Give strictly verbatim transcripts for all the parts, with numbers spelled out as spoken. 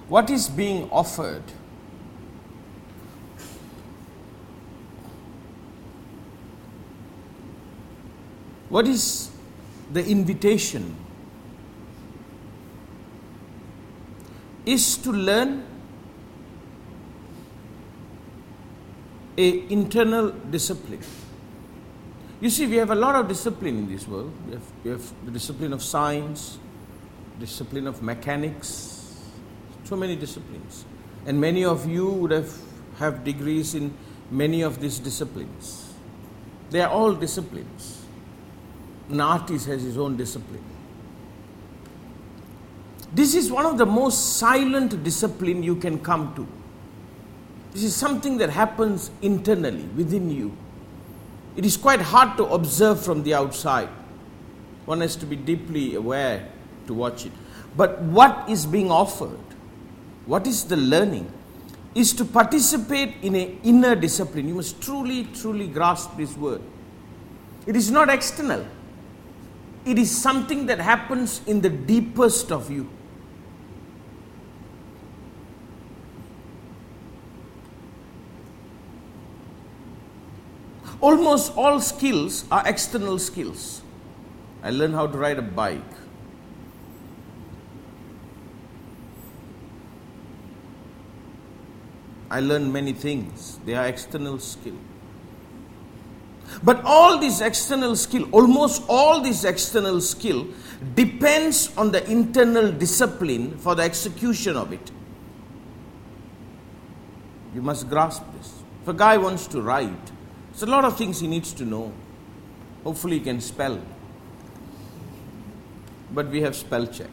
what is being offered what is the invitation is to learn a internal discipline. You see, we have a lot of discipline in this world. We have, we have the discipline of science, discipline of mechanics, so many disciplines. And many of you would have, have degrees in many of these disciplines. They are all disciplines. An artist has his own discipline. This is one of the most silent discipline you can come to. This is something that happens internally, within you. It is quite hard to observe from the outside. One has to be deeply aware to watch it. But what is being offered, what is the learning, is to participate in an inner discipline. You must truly, truly grasp this word. It is not external. It is something that happens in the deepest of you. Almost all skills are external skills. I learned how to ride a bike. I learned many things. They are external skill. But all this external skill, almost all this external skill depends on the internal discipline for the execution of it. You must grasp this. If a guy wants to write, there's a lot of things he needs to know. Hopefully he can spell. But we have spell check.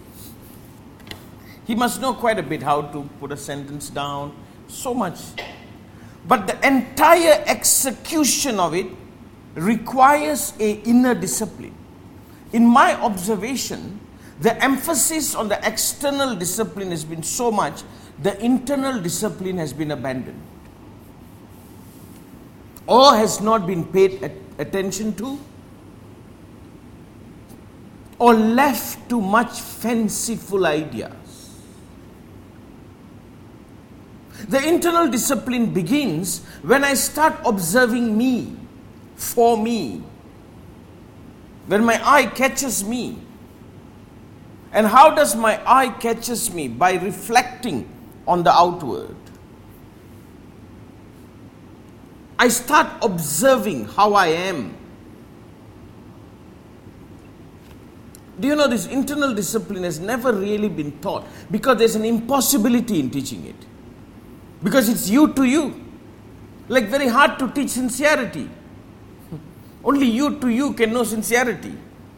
He must know quite a bit how to put a sentence down, so much. But the entire execution of it requires an inner discipline. In my observation, the emphasis on the external discipline has been so much, the internal discipline has been abandoned. Or has not been paid attention to, or left to much fanciful ideas. The internal discipline begins when I start observing me, for me. When my eye catches me. And how does my eye catches me? By reflecting on the outward. I start observing how I am. Do you know this internal discipline has never really been taught because there's an impossibility in teaching it. Because it's you to you. Like very hard to teach sincerity. Only you to you can know sincerity.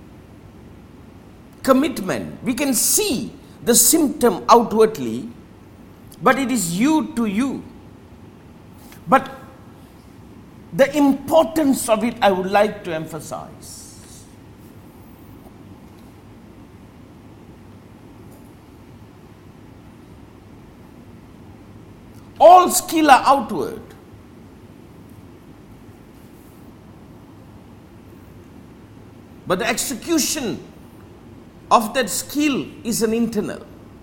Commitment. We can see the symptom outwardly, but it is you to you. But the importance of it I would like to emphasize. All skill are outward. But the execution of that skill is an internal.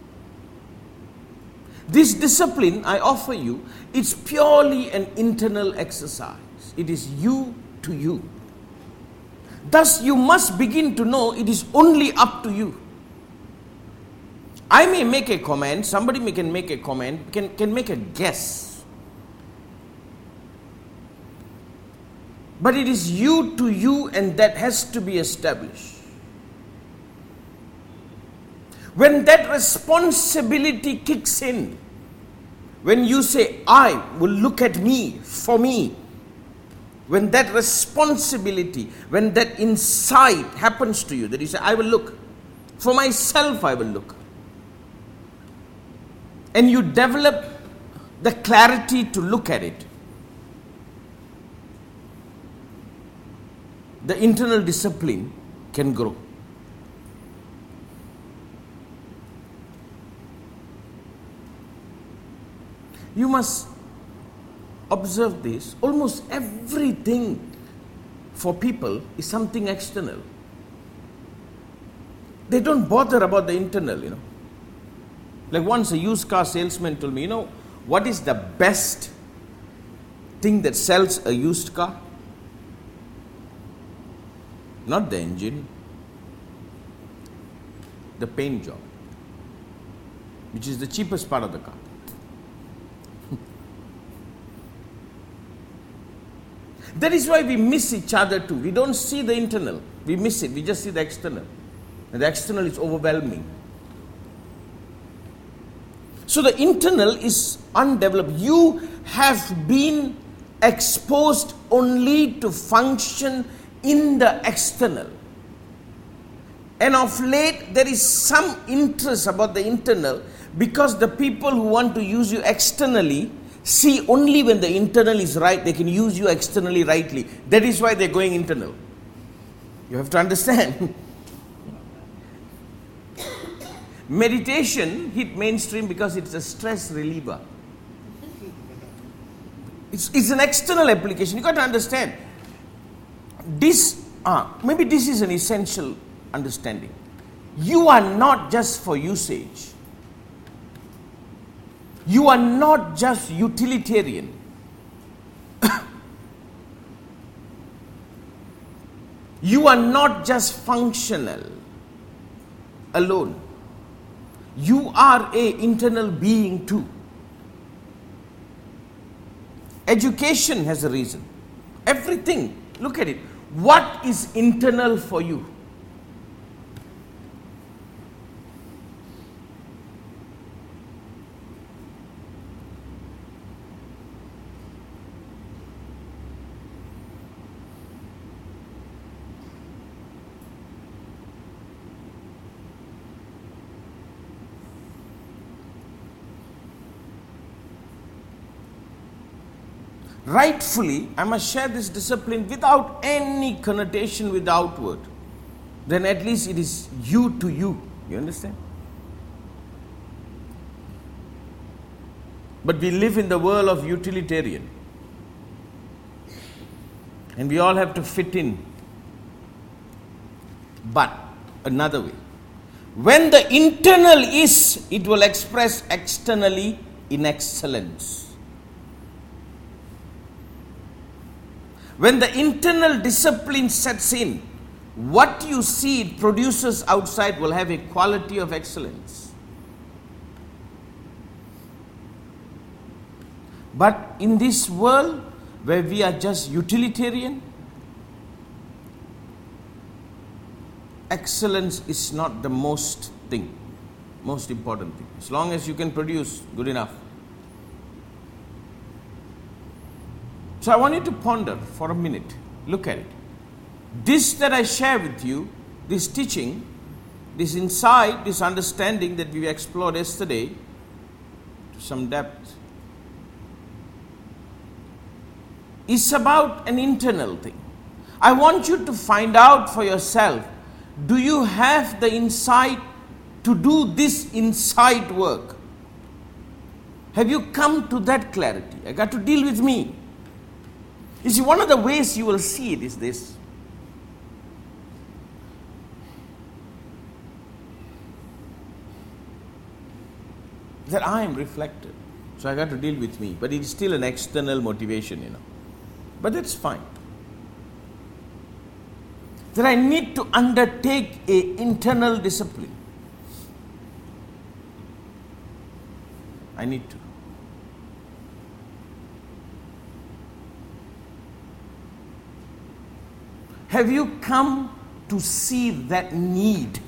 This discipline I offer you, it's purely an internal exercise. It is you to you. Thus you must begin to know it is only up to you. I may make a comment, somebody may can make a comment, can, can make a guess. But it is you to you, and that has to be established. When that responsibility kicks in, when you say, I will look at me, for me, when that responsibility, when that insight happens to you, that you say, I will look, for myself I will look. And you develop the clarity to look at it. The internal discipline can grow. You must observe this. Almost everything for people is something external. They don't bother about the internal, you know. Like once a used car salesman told me, you know, what is the best thing that sells a used car? Not the engine, the paint job, which is the cheapest part of the car. That is why we miss each other too. We don't see the internal. We miss it. We just see the external. And the external is overwhelming. So the internal is undeveloped. You have been exposed only to function in the external. And of late, there is some interest about the internal because the people who want to use you externally see only when the internal is right, they can use you externally rightly. That is why they're going internal. You have to understand. Meditation hit mainstream because it's a stress reliever. It's, it's an external application. You got to understand. This, uh, maybe this is an essential understanding. You are not just for usage. You are not just utilitarian. You are not just functional alone. You are an internal being too. Education has a reason. Everything, look at it. What is internal for you? Rightfully, I must share this discipline without any connotation with the outward. Then at least it is you to you. You understand? But we live in the world of utilitarian. And we all have to fit in. But another way. When the internal is, it will express externally in excellence. When the internal discipline sets in, what you see it produces outside will have a quality of excellence. But in this world where we are just utilitarian, excellence is not the most thing, most important thing. As long as you can produce, good enough. So I want you to ponder for a minute. Look at it. This that I share with you, this teaching, this insight, this understanding that we explored yesterday to some depth, is about an internal thing. I want you to find out for yourself, do you have the insight to do this insight work? Have you come to that clarity? I got to deal with me. You see, one of the ways you will see it is this. That I am reflected. So I got to deal with me. But it is still an external motivation, you know. But that's fine. That I need to undertake an internal discipline. I need to. Have you come to see that need?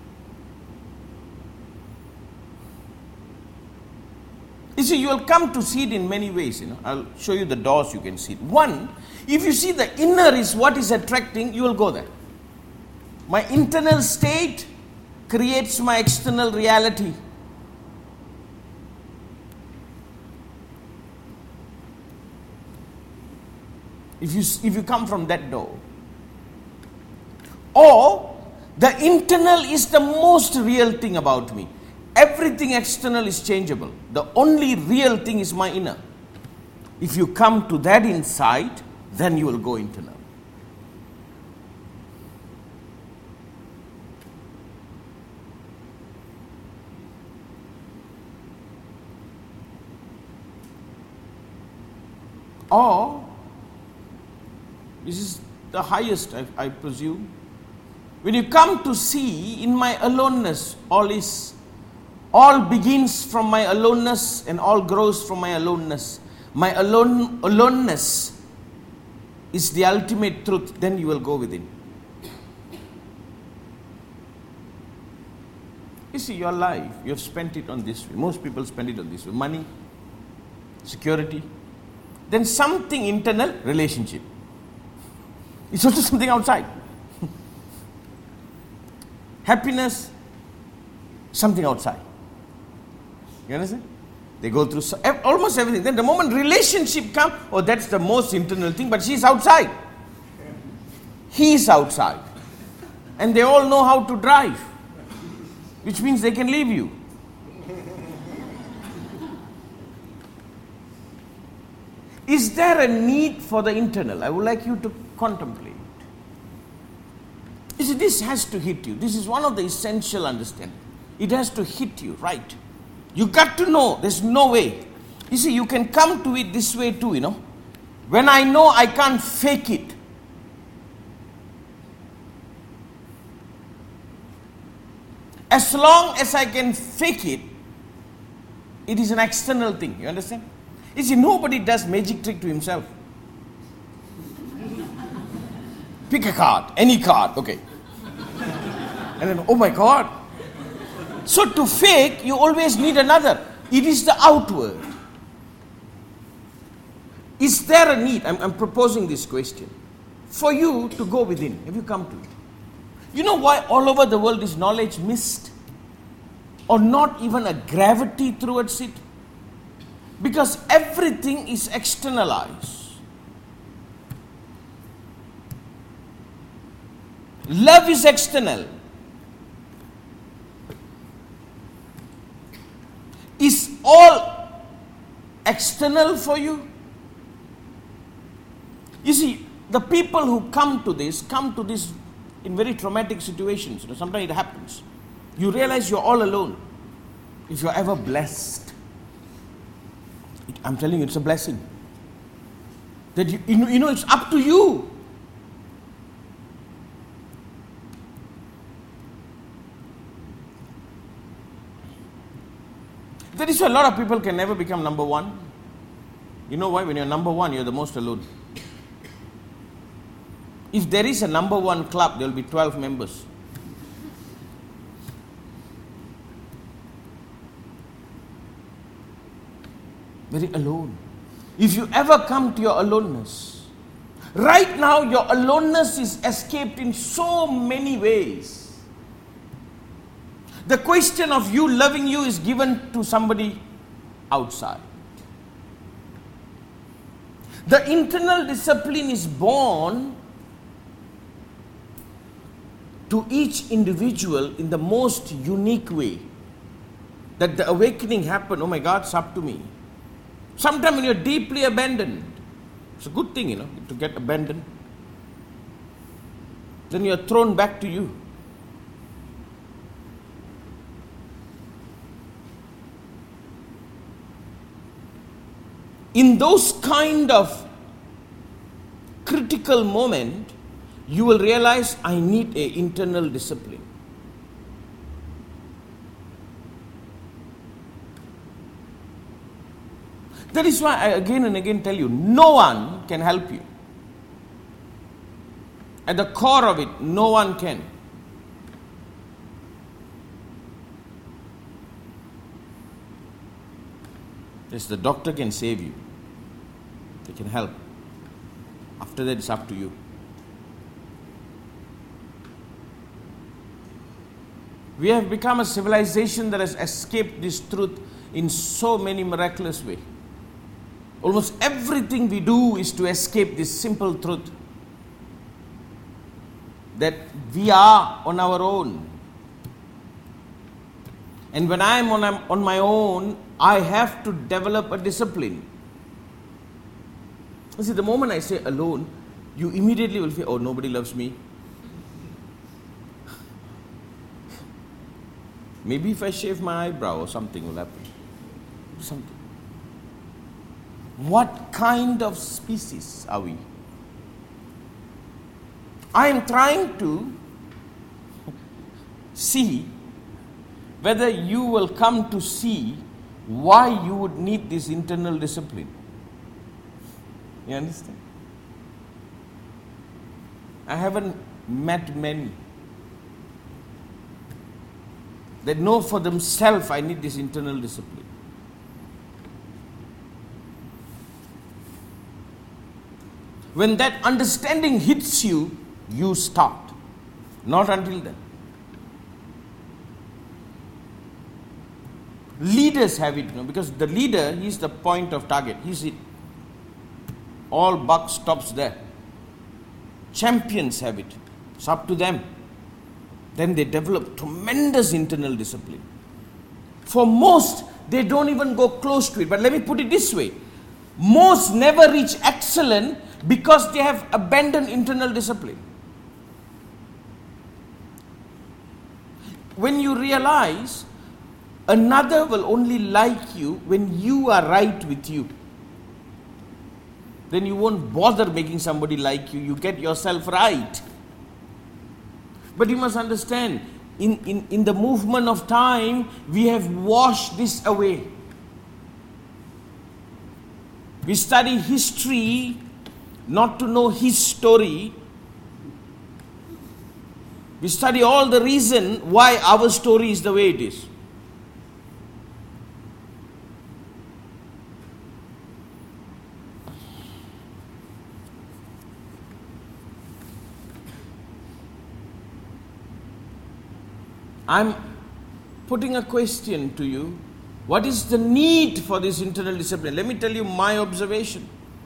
You see, you will come to see it in many ways. You know, I'll show you the doors you can see it. One, if you see the inner is what is attracting, you will go there. My internal state creates my external reality. If you if you come from that door. Or the internal is the most real thing about me. Everything external is changeable. The only real thing is my inner. If you come to that insight, then you will go internal. Or, this is the highest, I, I presume, when you come to see in my aloneness, all is, all begins from my aloneness and all grows from my aloneness. My alone, aloneness is the ultimate truth, then you will go within. You see, your life, you have spent it on this way. Most people spend it on this way. Money, security, then something internal, relationship. It's also something outside. Happiness, something outside. You understand? They go through so, almost everything. Then the moment relationship comes, oh, that's the most internal thing, but she's outside. He's outside. And they all know how to drive, which means they can leave you. Is there a need for the internal? I would like you to contemplate. You see, this has to hit you. This is one of the essential understanding. It has to hit you, right? You got to know, there's no way. You see, you can come to it this way too, you know. When I know I can't fake it, as long as I can fake it, it is an external thing. You understand? You see, nobody does magic trick to himself. Pick a card, any card, okay. And then, oh my God. So to fake, you always need another. It is the outward. Is there a need? I'm, I'm proposing this question. For you to go within. Have you come to it? You know why all over the world is knowledge missed? Or not even a gravity towards it? Because everything is externalized. Love is external. Is all external for you? You see, the people who come to this, come to this in very traumatic situations. You know, sometimes it happens. You realize you're all alone. If you're ever blessed, it, I'm telling you, it's a blessing. That you, you know, you know, it's up to you. That is why a lot of people can never become number one. You know why? When you're number one, you're the most alone. If there is a number one club, there will be twelve members. Very alone. If you ever come to your aloneness, right now your aloneness is escaped in so many ways. The question of you loving you is given to somebody outside. The internal discipline is born to each individual in the most unique way. That the awakening happened, oh my God, it's up to me. Sometimes when you're deeply abandoned, it's a good thing, you know, to get abandoned. Then you're thrown back to you. In those kind of critical moment, you will realize I need an internal discipline. That is why I again and again tell you, no one can help you. At the core of it, no one can. Yes, the doctor can save you. They can help. After that, it's up to you. We have become a civilization that has escaped this truth in so many miraculous ways. Almost everything we do is to escape this simple truth that we are on our own. And when I am on, on my own, I have to develop a discipline. You see, the moment I say alone, you immediately will feel, oh, nobody loves me. Maybe if I shave my eyebrow or something will happen. Something. What kind of species are we? I am trying to see whether you will come to see why you would need this internal discipline. You understand? I haven't met many that know for themselves, I need this internal discipline. When that understanding hits you, you start. Not until then. Leaders have it, you know, because the leader, he is the point of target. He's it. All buck stops there. Champions have it. It's up to them. Then they develop tremendous internal discipline. For most, they don't even go close to it. But let me put it this way. Most never reach excellence because they have abandoned internal discipline. When you realize another will only like you when you are right with you, then you won't bother making somebody like you. You get yourself right. But you must understand, in, in, in the movement of time, we have washed this away. We study history not to know his story. We study all the reason why our story is the way it is. I'm putting a question to you. What is the need for this internal discipline? Let me tell you my observation.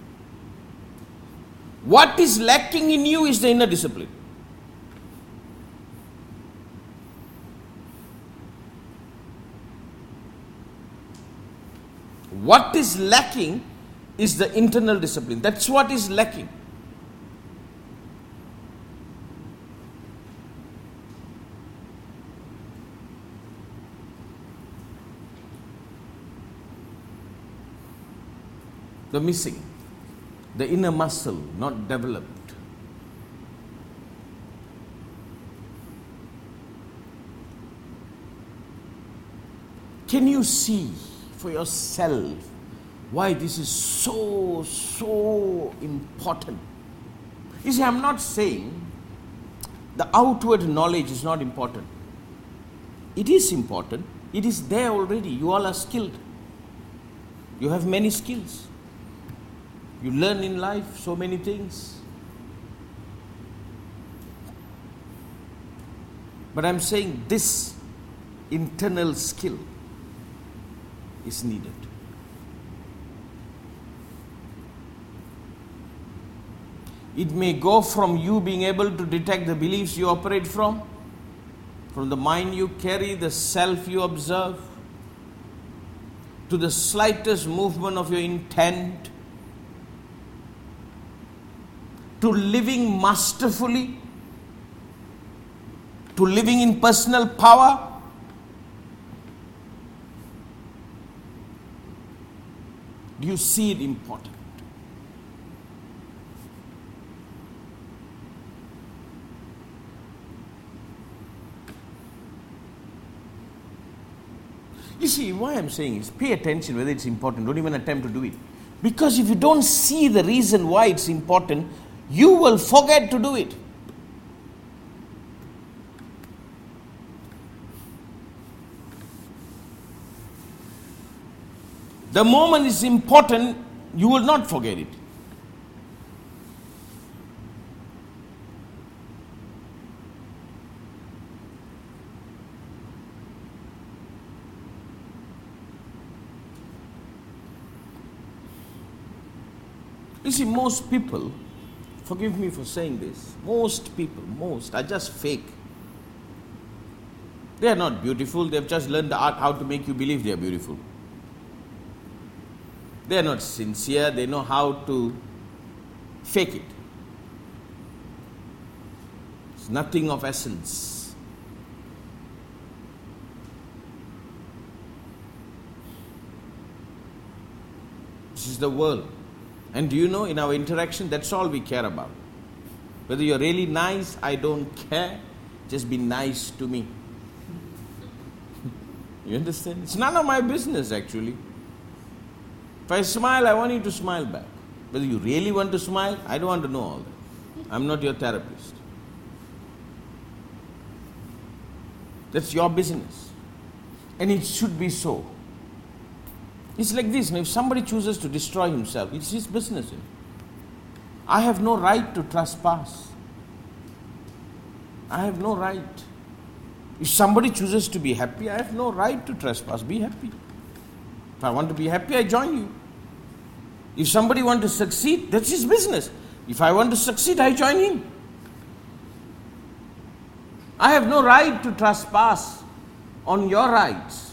What is lacking in you is the inner discipline. What is lacking is the internal discipline. That's what is lacking. The missing, the inner muscle not developed. Can you see for yourself why this is so, so important? You see, I'm not saying the outward knowledge is not important. It is important. It is there already. You all are skilled. You have many skills. You learn in life so many things. But I'm saying this internal skill is needed. It may go from you being able to detect the beliefs you operate from, from the mind you carry, the self you observe, to the slightest movement of your intent, to living masterfully, to living in personal power. Do you see it important? You see, why I'm saying is pay attention whether it's important. Don't even attempt to do it. Because if you don't see the reason why it's important, you will forget to do it. The moment it's important, you will not forget it. You see, most people, forgive me for saying this, most people, most are just fake. They are not beautiful. They have just learned the art how to make you believe they are beautiful. They are not sincere. They know how to fake it. It's nothing of essence. This is the world. And do you know, in our interaction, that's all we care about. Whether you're really nice, I don't care. Just be nice to me. You understand? It's none of my business, actually. If I smile, I want you to smile back. Whether you really want to smile, I don't want to know all that. I'm not your therapist. That's your business. And it should be so. It's like this. Now, if somebody chooses to destroy himself, it's his business. I have no right to trespass. I have no right. If somebody chooses to be happy, I have no right to trespass. Be happy. If I want to be happy, I join you. If somebody wants to succeed, that's his business. If I want to succeed, I join him. I have no right to trespass on your rights.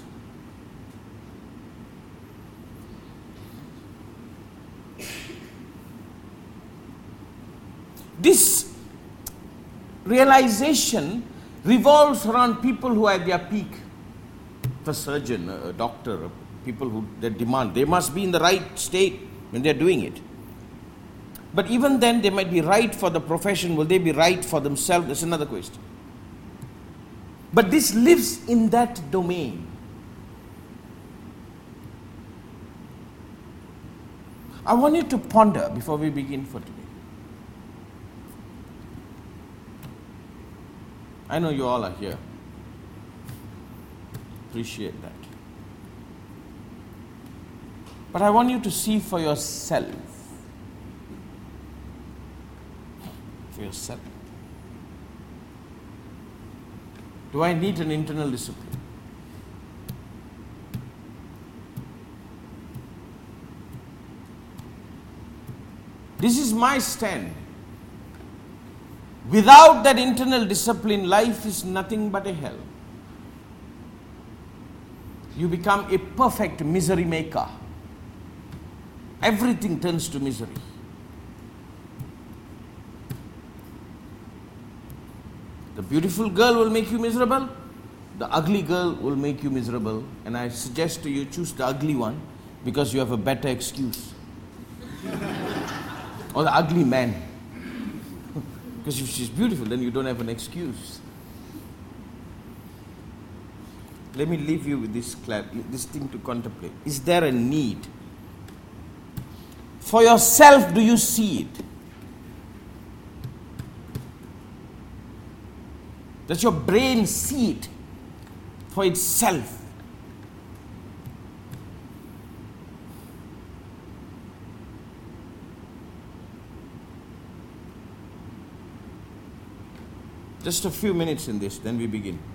This realization revolves around people who are at their peak. A surgeon, a doctor, people who they demand, they must be in the right state when they're doing it. But even then, they might be right for the profession. Will they be right for themselves? That's another question. But this lives in that domain. I want you to ponder before we begin for today. I know you all are here. Appreciate that. But I want you to see for yourself. For yourself. Do I need an internal discipline? This is my stand. Without that internal discipline, life is nothing but a hell. You become a perfect misery maker. Everything turns to misery. The beautiful girl will make you miserable. The ugly girl will make you miserable. And I suggest to you, choose the ugly one because you have a better excuse. Or the ugly man. Because if she's beautiful, then you don't have an excuse. Let me leave you with this, this thing to contemplate. Is there a need? For yourself, do you see it? Does your brain see it for itself? Just a few minutes in this, then we begin.